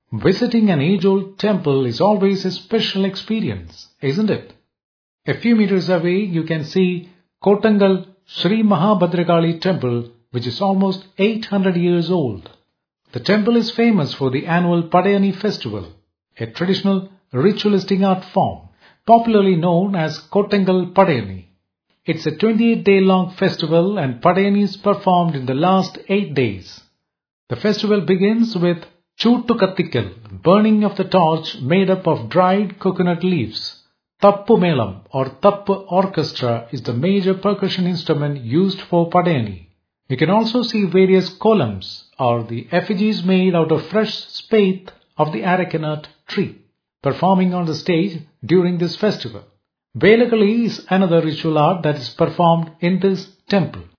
Visiting an age-old temple is always a special experience, isn't it? A few meters away you can see Kotangal Sri Mahabhadragali temple, which is almost 800 years old. The temple is famous for the annual Padayani festival, a traditional ritualistic art form, popularly known as Kotangal Padayani. It's a 28-day-long festival and Padayani is performed in the last 8 days. The festival begins with Chootu Kattikal, burning of the torch made up of dried coconut leaves. Tappu Melam or Tappu Orchestra is the major percussion instrument used for Padayani. You can also see various columns or the effigies made out of fresh spathe of the arecanut tree, performing on the stage during this festival. Velakali is another ritual art that is performed in this temple.